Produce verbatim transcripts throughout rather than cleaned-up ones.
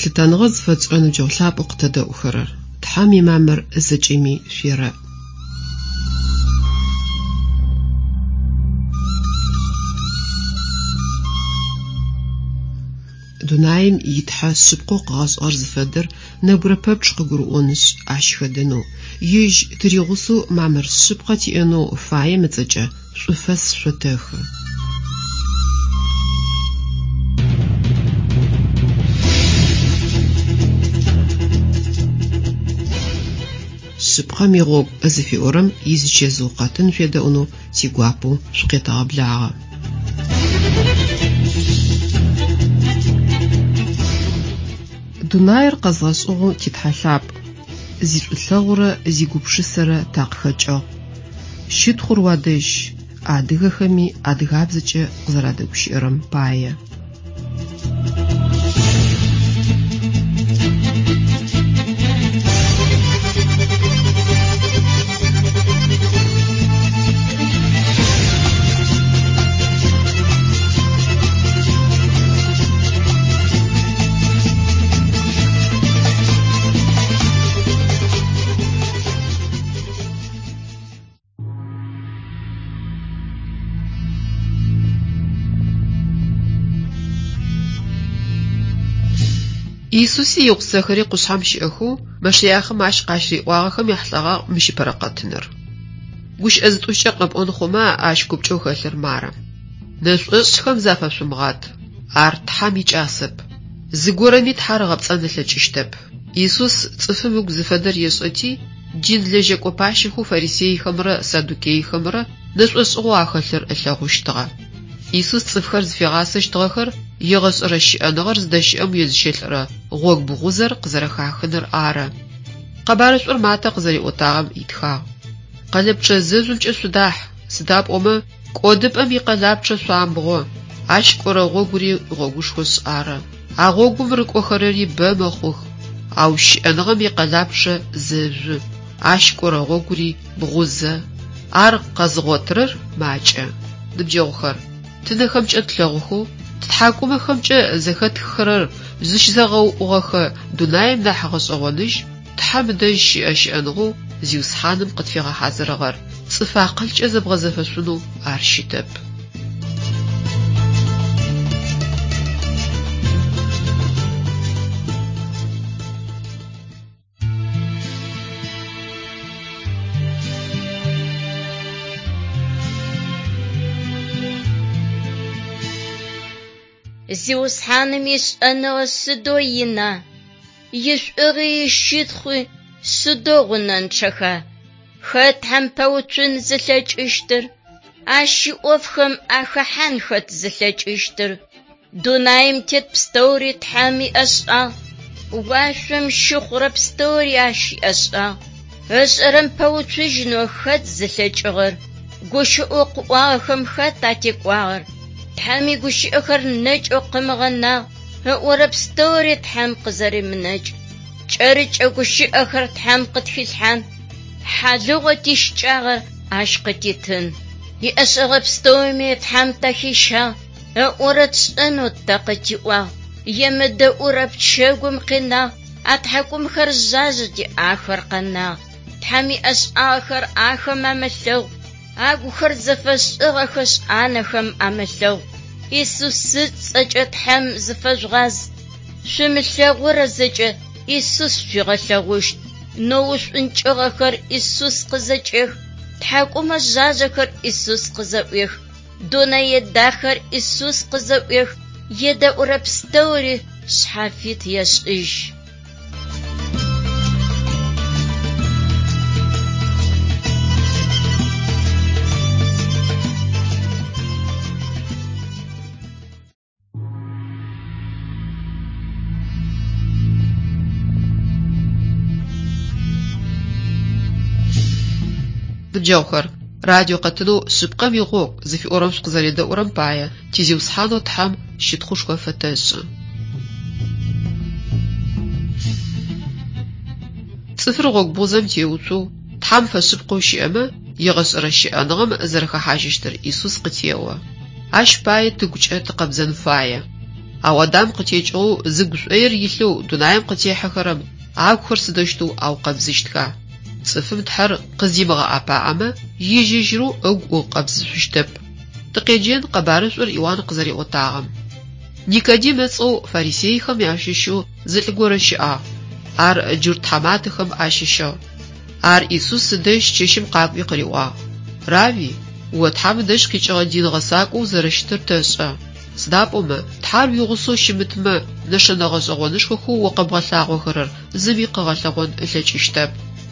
Лъытаныгъэ зыфэцӏэну джэу лъапӏэу къытэдэӏухэрэр. Тхьам имамэр зэкӏэми шъуерэ. Дунаим итхьэ шъыпкъэу къыгъэшӏэр зыфэдэр нэбгырэ пэпчъ къыгурыӏонышъ ащ хэдэнэу. Ижъ тыригъусэу мамэр шъыпкъэ тиӏэнэу фаем ыцӏэкӏэ шӏуфэс шъотэхы. Шъыпкъэм игъогу зыфиӏорэм изычезыукъэтын шъуедэӏунэу тигуапэу шъукъетэгъэблагъэ. Дунаир къэзгъэшӏыгъэу титхьэлъапӏ. Зишӏулъэгъурэ зигупшысэрэ такъыхэкӏыгъ. Щытхъур уадэжь адыгэхэми адыгабзэкӏэ къызэрадэгущыӏэрэм пае. Иисуси игъусэхэри къушъхьэм щыӏэхэу Мэшияхэм ащ къащриӏуагъэхэм яхьылӏагъ мыщипэрэкъэтыныр. Гущыӏэ зытӏущыкӏэ къэпӏон хъумэ ащ купкӏэу хэлъыр мары. Нэшӏуэшъхэм зафэшъумгъат. Ар Тхьам икӏасэп. Зыгорэми Тхьэр гъэпцӏэн ылъэкӏыщтэп. Иисус цӏыфым ыгу зыфэдэр ешӏэти, джин лэжьэкӏо пащэхэу фарисеихэмрэ садукеихэмрэ нэшӏошӏыгъэу ахэлъыр ылъэгъущтыгъэ. Иисус цӏыфхэр зыфигъасэщтыгъэхэр егъэшӏэрэ щыӏэныгъэр зыдэщыӏэм уезыщэлъырэ гъогу бгъузэр къызэрэхахыныр ары. Къэбарышӏор матэ къызэриӏотагъэм итхагъ. Къэлэ зэжъумкӏэ шъудахь, сыда пӏомэ кӏодыпӏэм икъэлапчъэ шъуамбгъо. Ащ кӏорэ гъогури гъогушхо шӏары. А гъогум рыкӏохэрэри бэ мэхъух. Ау щыӏэныгъэм икъэлапчъэ зэжъу. Ащ кӏорэ гъогури бгъузэ. Ар къэзгъотырэр макӏэ. Ныбджэгъухэр, тынэхэмкӏэ тлъэгъухэу, тхьакӏумэхэмкӏэ зэхэтхырэр зыщзэгъэуӏугъэхэ дунаим нахь гъэшӏэгъоныжь Тхьам дэжь щыӏэ щыӏэныгъэу зиусхьаным къытфигъэхьазырыгъэр цӏыф акъылкӏэ зэбгъэзэфэшъунэу ар щытэп. Зиусхьаным ишӏэныгъэ сыдо ина, ишӏугъи ишъитхъуи сыдо гъунэнчъэха. Хэт тхьэмпэуцун зылъэкӏыщтыр, ащ иӏофхэм ахэхьан хэт зылъэкӏыщтыр. Дунаим тет пстэури Тхьам иӏэшӏагъ, уашъом щыхъурэ пстэури ащ иӏэшӏагъ. Ышӏэрэм пэуцужьынэу хэт зылъэкӏыгъэр, гущыӏэу къыӏуагъэхэм хэт атекӏуагъэр. Тхьам игущыӏэхэр нэкӏэу къымыгъэнагъ, ыӏорэ пстэури Тхьам къызэремынэкӏ. Кӏэрыкӏэ гущыӏэхэр Тхьам къытхилъхьан, хьалыгъо тищыкӏагъэр ащ къытитын. Иӏэшӏэгъэ пстэуми Тхьам тэхищагъ, ыӏорэ тшӏэнэу тэ къытиӏуагъ. Емыдэӏурэ пчэгум къинагъ, а тхьакӏумхэр жъажъэ диӏахэр къэнагъ. Тхьам иӏэшӏагъэхэр ахэм амылъэгъу, агухэр зэфэшӏыгъэхэ шӏанэхэм амылъэгъу. Иисус цӏэкӏэ Тхьам зыфэжъугъаз. Шъумылъэгъурэ зэкӏэ Иисус шъуигъэлъэгъущт. Ноушӏункӏыгъэхэр Иисус къызэкӏэх, тхьакӏумэ жъажъэхэр Иисус къызэӏуех, дунэе дахэр Иисус къызэӏуех, едэӏурэ пстэури шъхьафит ешӏыжь. Ныбджэгъухэр, радио къэтынэу шъыпкъэм игъогу зыфиӏорэм шъукъызэредэӏурэм пае тизиусхьанэу Тхьам щытхъу шъухэфэтэшӏы. Цӏыфыр гъогу бгъузэм теуцу Тхьам фэшъыпкъэу щыӏэмэ егъэшӏэрэ щыӏэныгъэм зэрэхэхьажьыщтыр Иисус къытеӏо. Ащ пае тыгукӏэ тыкъэбзэн фае. أو أدام قتيجو زغشير يلو دونايم قتيحخرم أكخر سدشتو أو قبزشتكا صفم تحر قزيبغا أبا أما يجيجرو أو قبزشتب تقيجين قبارشور إيوان قزري أوتاغم نيكوديمس أو فارسيخم ياششو زلغورشا ار جرتحماتخم أششو ار إيسوس دش چشم قابي قريوا راوي وتحم دش قيچغ دين غساقو زرشتر تشا سدابوما تحار يغسو شمتما نشنغزغونش خو وقبغلاغو خرر زبي قغلغون لچشتب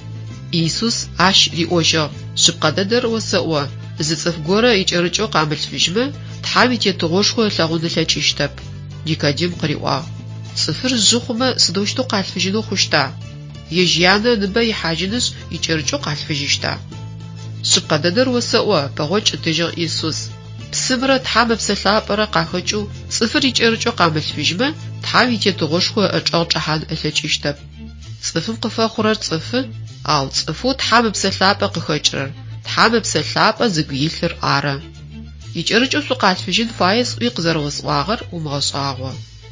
إيسوس اش ريوجا شقددر وسوا زصف غورا يچرچو قامل فيجما تحامي تيتغوشخو لاغون لچشتب نيكوديم قريوا صفر زخمه سدوشتو قالفجينو خوشتا يجيانا نبا حاجنس يچرچو قالفجيشتا شقددر وسوا بغوچ تجو إيسوس بسمرة تحام بسلابرا قاخچو صفر يچرچو قامل فيجما تحامي تيتغوشخو اچاچحان لچشتب صفم قفا خورر صف أو صفو تحام بسلابا قخچرر تحام بسلابا زغيلر آرا يچرچو سو قالفجين فايز ويقزر وسواغر ومغصاغو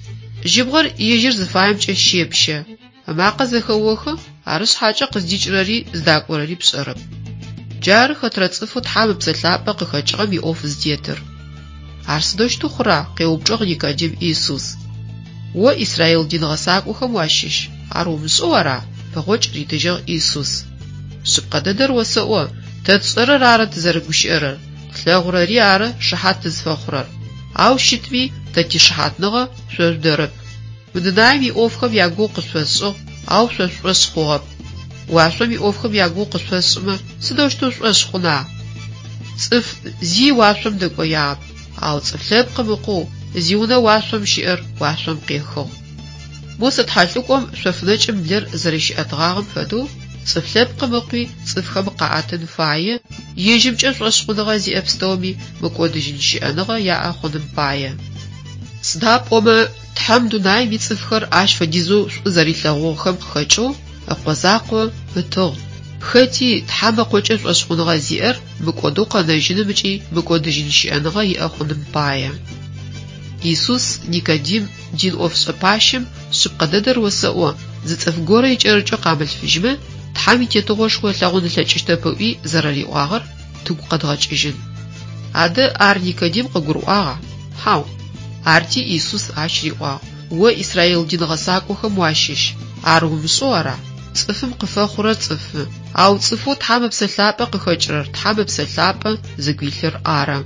جبغر يجر زفايم چشيبشه ما قزخوخه عرش حاجه قزديچرري زداقورري بشرب جار خطر صفو تحام بسلابا قخچغم يوف زديتر عرسدوشتو خرا قيوبچغ نيكوديم إيسوس و إسرائيل دين غساقوخم واشش عرومسورا بغوچ ريتجغ إيسوس شقددر وسوا تتصرر عرت زرغوشيرر تلاغورري عره شحات تزفخرر أو شتبي تتي شحات نغا سوز درب مدنايم يوفخم ياغو قسوسو أو سوس خوغب واسوم يوفخم ياغو قسوسما سدوشتو سوس خونا صف زي واسوم دقوياب أو صفلب قمقو زيونا واسوم شئر واسوم قيخو موسى حالتكم سوفنج ملر زريش أدغاغم فدو صفلب قمقوي صفخم قاعتن فاية يجب جس واسخونغا زي أبستومي مكودجين شئنغا يا أخونم باية سداب وما تحمدو ناي ميتصفخر عاش فديزو زريش لغوخم خجو أقوزاقو بتغ خاتي تحام قوچس واسخونغا زيئر مكودو قناجين مجي مكودجين شئنغا يا أخونم باية إيسوس نيكوديم دين أوفس أباشم شقددر وسوا زتصف غورا يچرچو قامل فيجما تحامي تيتغوشخو لاغون لچشتبوي زرري واغر تگو قدغچجين اد ار نيكوديم قغرواغا هاو ارتي إيسوس اشريوا و إسرائيل دين غساقوخم واشش ارغمسورا صفم قفخورا صف أو صفو تحام بسلابا قخچرر تحام بسلابا زغيلر آرا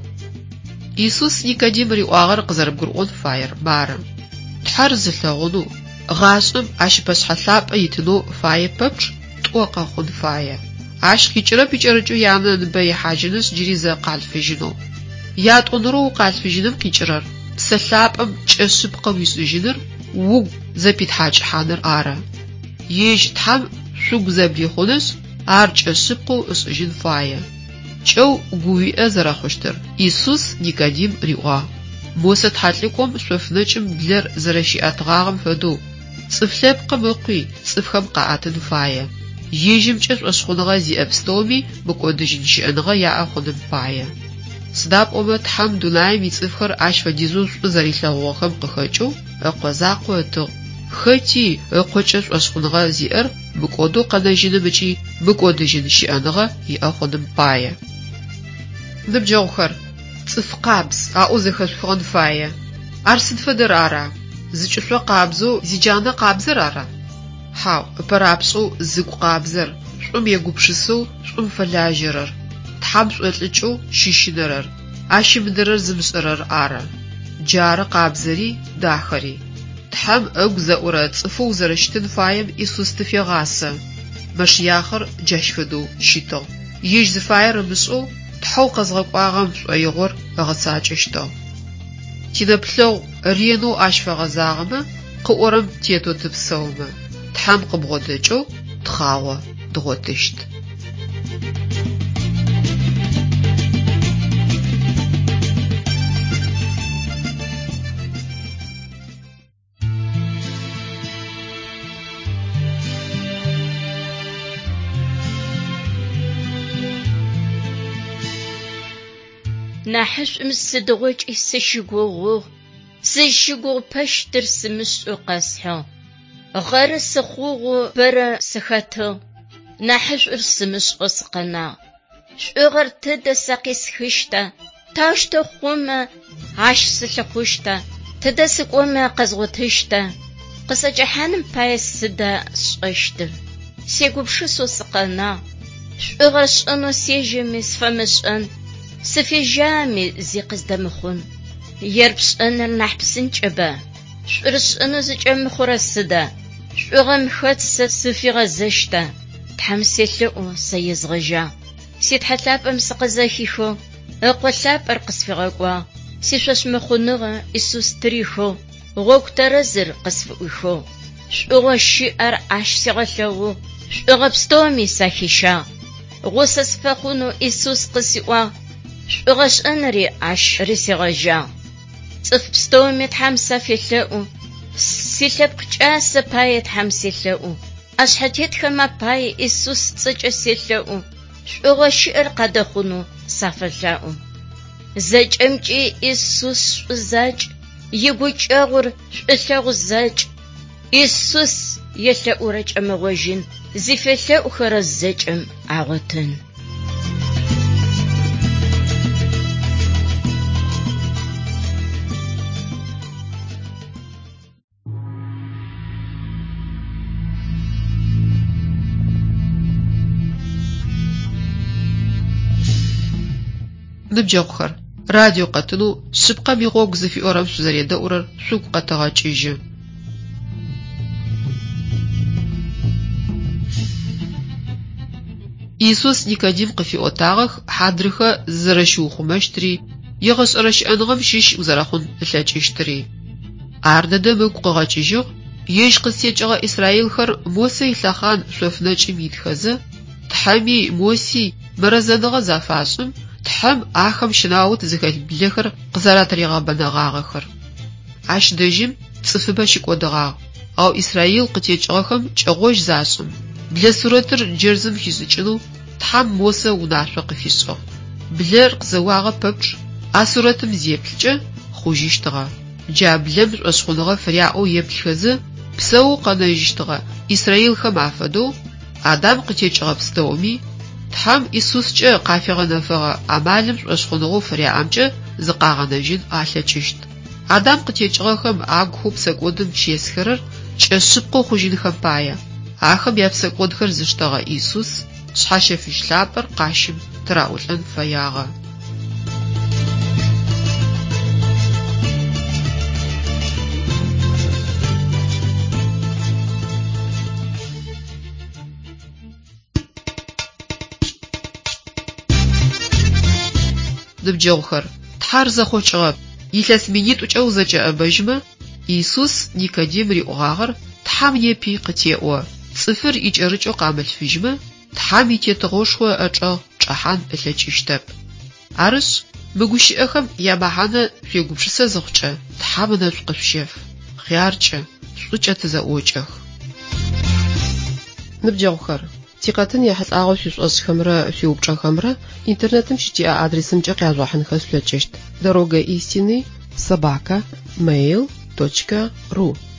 إيسوس نيكوديم ريواغر قزرب غرون فاير بارا تحر زلغونو غاشم اش بس حساب يتنو فاي ببش توقع خون فاي اش كيچرا بيچرچو يانا نبي حاجنس جريزه قالفجنو يات اونرو قالفجنم كيچرر سلابم چسب قويس جنر و زبيت حاج حانر ارا يج تام سوق زبلي خونس ار چسب قو اس جن فاي چو غوي ازرا خوشتر إيسوس نيكوديم ريوا موسى تحلكم سوفنچم بلر زرشي اتغاغم فدو صفلب قمقوي صفخم قاعتن فاية يجم چس واسخونغا زي أبستومي بكودجين شئنغا يا أخونم فاية سداب أمت حمدو نايم يصفخر عاش فديزو زريش لغوخم قخچو اقوزاقو اتغ خاتي اقوچس واسخونغا زي ار بكودو قناجين مچي بكودجين شئنغا يا أخونم فاية نبجوخر صف قابز أعوذ خشفون فاية أرسن فدرارا زيچسو قابزو زيجانا قابزر ارا هاو برابسو زيق قابزر شوم يغوبشسو شوم فلاجرر تحمس ولچو شيشنرر اشمدرر زمسرر ارا جار قابزري داخري تحم اغزاورا صفو زرشتن فايم إيسوس تفيغاسا مشياخر جشفدو شيتو يج زفاير مسو تحو قزغقواغم شويغور غساچشتو تيدبلو رينو اشفغزاغمه قورم تيتو تبسومه تحم قبغودچو تخاوه دغوتشت نحش مسدغوچ اسشغوغ Сыщыгу пэштыр сымышӏу къэсхьы. Гъэры сыхъугъу бэрэ сыхэтыгъ. Нахьышӏур сымышӏэу сыкъэнагъ. Шӏугъэр тыдэ сэ къисхыщтэ. Тащтэ хъумэ ащ сылъыхъущтэ. Тыдэ сыкӏомэ къэзгъотыщтэ. Къысэкӏыхьаным пае сыда сшӏэщтыр. Сегупшысэу сыкъэнагъ. Шӏугъэр сшӏэнэу сежьэми сфэмышӏэн. Сыфежьами зи къыздэмыхъун. Ерб шӏэныр нахь псынкӏэбэ. Шӏур сшӏэнэу зыкӏэмыхъурэ сыда. Шӏугъэм хэт сэ сыфигъэзэщтэ. Тхьэм селъэӏу сэ езгъэжьа. Ситхьэлъапӏэм сыкъызэхихыгъ. Ыкъолъапӏэр къысфигъэкӏуагъ. Сишъошмыхъуныгъэ Иисус тырихыгъ. Гъогу тэрэзыр къысфыӏуихыгъ. Шӏугъэ щыӏэр ащ сигъэлъэгъугъ. Шӏугъэ пстэуми сахищагъ. Гъусэ сфэхъунэу Иисус къысиӏуагъ. Шӏугъэ шӏэнэри ащри сигъэжьагъ. Цӏыф пстэуми тхьэм сафелъэӏу. Силъэпкъ кӏасэ пае тхьэм селъэӏу. Ашъхьэтетхэмэ пае Иисус цӏыкӏэ селъэӏу. Шӏугъэ щыӏэр къадэхъунэу сафэлъэӏу. Зэкӏэмкӏи Иисус шӏузэкӏ. Игукӏэгъур шӏулъэгъу зэкӏ. Иисус елъэӏурэ кӏэмыгъожьын. Зифелъэӏухэрэ зэкӏэм агъотын. Ныбджэгъухэр, радио къэтыну шъыпкъэм игъогу зыфиӏорэм шъузэредэӏурэр шъугу къэтэгъэкӏыжьы. Иисус Никодим къыфиӏотагъэх хьадрыхэ зэрэщыухъумэщтри, егъэшӏэрэ щыӏэныгъэм щыщ узэрэхъун ылъэкӏыщтыри. Ар дэдэ ыгу къыгъэкӏыжьыгъ, ежь къызтекӏыгъэ Исраилхэр Мосе илъэхъан шъофынэкӏым итхэзэ, Тхьэми Моси мэрэзэныгъэ зафашӏым, Тхьэм ахэм щынаут зыхэлъ блэхэр къызэратыригъэбэнэгъагъэхэр. Ащ дэжьым цӏыфыбэ щыкӏодыгъагъ, ау Исраил къытекӏыгъэхэм кӏэгъожь зашӏым. Блэ сурэтыр джэрзым хизыкӏынэу Тхьэм Мосе унашъо къыфишӏыгъ. Блэр къызэуагъэ пэпчъ а сурэтым зеплъкӏэ хъужьыщтыгъэ. Джаблэм шӏошъхъуныгъэ фыряӏоу еплъхэзэ псэу къэнэжьыщтыгъэ Исраилхэм афэдэу Адам къытекӏыгъэ пстэуми Тхьэм Иисускӏэ къафегъэнэфэгъэ амалым шӏошъхъуныгъэу фыряӏэмкӏэ зыкъагъэнэжьын алъэкӏыщт. Адам къытекӏыгъэхэм агухэу псэкӏодым чесхэрэр кӏэшъыпкъэу хъужьынхэм пае. Ахэм япсэкӏодхэр зыштэгъэ Иисус шъхьащэ фыжь лъапӏэр къащым тыраӏулӏэн фэягъэ. Ныбджэгъухэр, тхьар зэхъокӏыгъэп. Илъэс минитӏукӏэ узэкӏэӏэбэжьмэ, Иисус Никодим риӏуагъэр Тхьэм непи къытеӏо. Цӏыфыр икӏэрыкӏэу къамылъфыжьмэ, Тхьэм итетыгъошхо ӏэчӏэгъ кӏэхьан ылъэкӏыщтэп. Арышъ, мыгущыӏэхэм ямэхьанэ шъуегупшысэ зыхъукӏэ, Тхьэм ынэшъу къышъущэф. Хъяркӏэ, шӏукӏэ тызэӏокӏэх. Ныбджэгъухэр, тикъэтын яхьылӏагъэу шъушӏошъхэмрэ шъуиупчӏэхэмрэ интернетым щытиӏэ адрессымкӏэ къяжъуахьынхэ шъулъэкӏыщт. Дорога истины собака мэйл точка ру